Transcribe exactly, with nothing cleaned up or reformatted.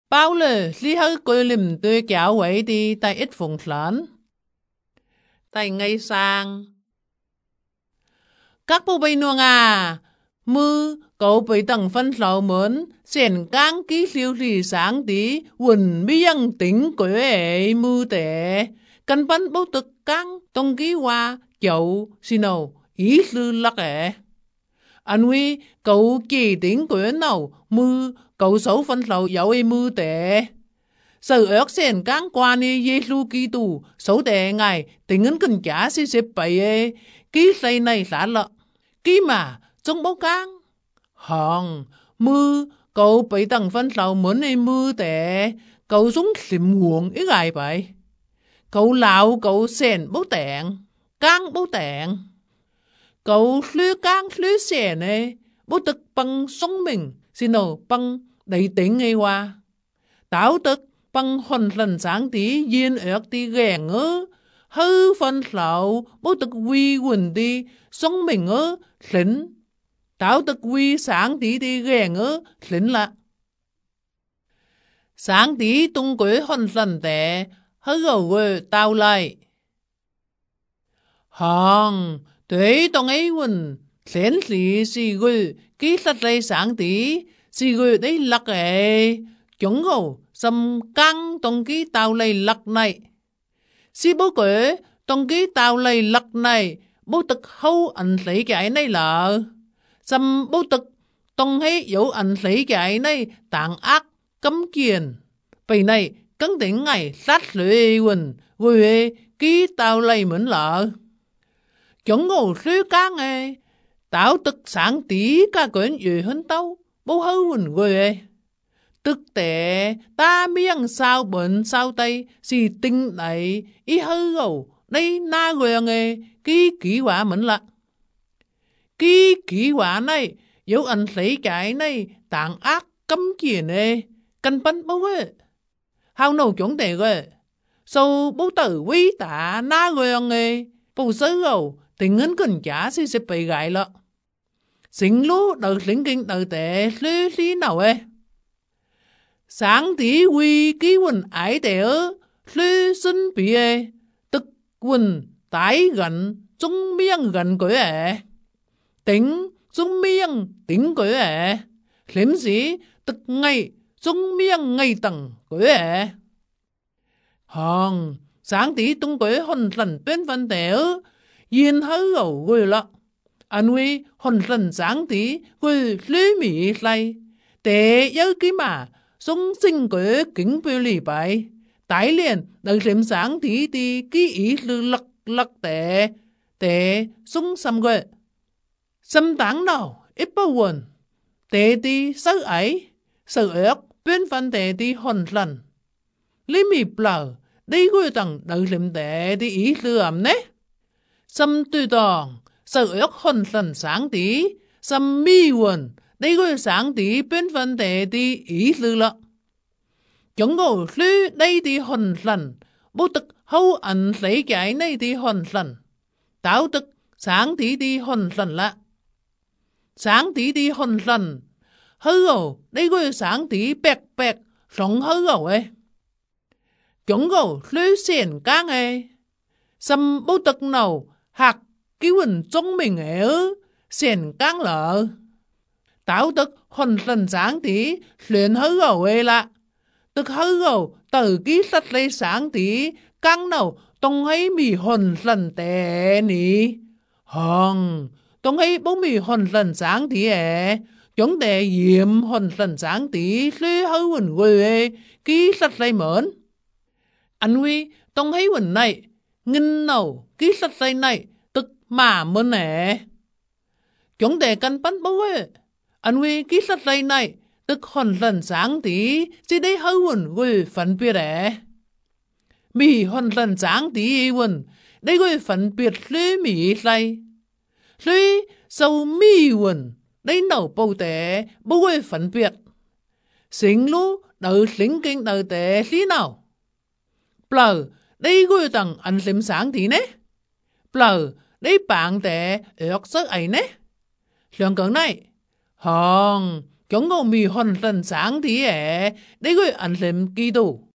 bao lờ lý hư cô lìm tôi kéo quậy đi tại ít phụng lớn. Tại ngay sang. Các bộ bay nuông à, mư cậu bị tầng phân lầu mướn, xẻn cang ký siêu lì sáng tí, quần bí dân tính quế ấy mư tệ. Căn bắn bố thực cang tông ký hoa, chậu, xin nào, ý sư lắc ế. Anh huy, cậu kỳ tính quế nào, mư cậu xấu phân lầu dạo ấy mư tệ. Sự ớt xẻn cang qua ni Giê-xu Ki-tu, xấu tệ ngài, tình ấn cần trả xí xếp bày ê, ký xây này xả lợ. Ký mà, trong bố cang. Hòn, mư, cậu bị tầng phân sầu muốn ấy mư tệ, cậu xuống xìm nguồn ý gài vậy. Cậu lão cậu xèn bố tẹn, cang bố tẹn. Cậu lưới cang lưới xèn ấy, bố tức bằng sống mình, xin nào bằng đầy tính ngay qua. Táo tức bằng hồn lần sáng tí duyên ớt tí ghèn ơ, hư phân sầu bố tức quy quần tí, sống mình ơ, lính. Táo tức quy sáng tí tí ghèn ơ, lính lạ. Sáng tí tung quế hồn lần tệ, hư gầu quê tao lại. Hòn, tuế tông ấy quần, lính lì xì quê, ký sạch lấy sáng tí, xì quê đấy lắc ấy. Chúng gầu, xâm căng tông ký tao lấy lắc này. Xì bố quế, tông ký tao lấy lắc này, bố tức hâu ảnh lấy cái này là. Xâm bố tức tông hay dấu ảnh lấy cái này tạng ác cấm kiền. Bởi này, cân tính ngày sát lưỡi quần, quê ký tao lấy mến lợ. Chúng ngồi sư ca nghe, tao tức sáng tí ca quyến dự hơn tao, bố hư quần quê. Tức tệ, ta miếng sao bệnh sao tay, xì tinh này, ý hư gầu, đây na quê nghe, ký ký quả mến lạ. Ký ký quả này, dấu ảnh lấy cái này, tạng ác cấm kiền nè, cân bắn bố quê. Hào nâu chúng tệ quê. Sau bố tử quý tả na quê nghe, bố sơ gầu, tình ngân cần trả xí xếp bị gại lọ. Xính lú đợt lính kinh đợt tệ lý lý nào ê. Sáng tí quy ký quần ái tệ ơ, lý sinh bị ê, tức quần tái gần, trung miệng gần quế ế. Tính, trung miệng tính quế ế. Liếm dĩ, tức ngay, trung miệng ngay tầng quế ế. Hòn, sáng tí tung quế hồn lần tuyên văn tệ ơ, yên hư gầu quê lọ. Anh huy hồn lần sáng tí quê lý mỹ lây. Tệ yếu ký mà, sung sinh quế kính bê lì bày. Tái liền, đợi liếm sáng tí tí ký ý lưu lắc lắc tệ. Tệ sung xăm quê. Xăm táng nào, ít bao quần. Tệ tí sơ ấy, sơ ớt tuyên văn tệ tí hồn lần. Lý mỹ bờ, đây quê tầng đợi liếm tệ tí ý lưu ẩm nế. Xăm tùy tòng, sợ ước hồn lần sáng tí, xăm mi quần, đây quê sáng tí bên phân tệ tí ý lưu lọ. Chúng ngồi lưu đây tí hồn lần, bố tức hâu ảnh lấy cái này tí hồn lần. Táo tức sáng tí tí hồn lần lạ. Sáng tí tí hồn lần, hư gầu, đây quê sáng tí bẹc bẹc, sống hư gầu ê. Chúng ngồi lưu xển cang ê. Xăm bố tức nào, hạc ký quần trong mình ế ư, xển cang lợ. Táo tức hồn lần sáng tí, luyện hư gầu ê lạ. Tức hư gầu, từ ký sạch lấy sáng tí, cang nào, tông hay mì hồn lần tệ ní. Hòn, tông hay bố mì hồn lần sáng tí ế, chúng tệ diệm hồn lần sáng tí, lê hư quần quê, ký sạch lấy mớn. Anh huy, tông hay quần này, nghìn nào, ký sạch lấy này, tức mà mơn nè. Chúng tệ cân bắn bố ế. Anh huy ký sạch lấy này, tức hồn lần sáng tí, chỉ đây hư quần quê phân biệt ế. Mì hồn lần sáng tí quần, đây quê phân biệt lê mì lây. Lê sâu mì quần, đây nấu bầu tệ, bố quê phân biệt. Xính lú, đợi xính kinh đợi tệ lý nào. Bờ, đây quê tầng anh xím sáng tí nế. Bờ, đây bạn tệ ớt sức ấy nế. Lượng cẩn này, hòn, 講我未hoàn thành sáng thì ẻ, để người ăn lên kỹ đồ.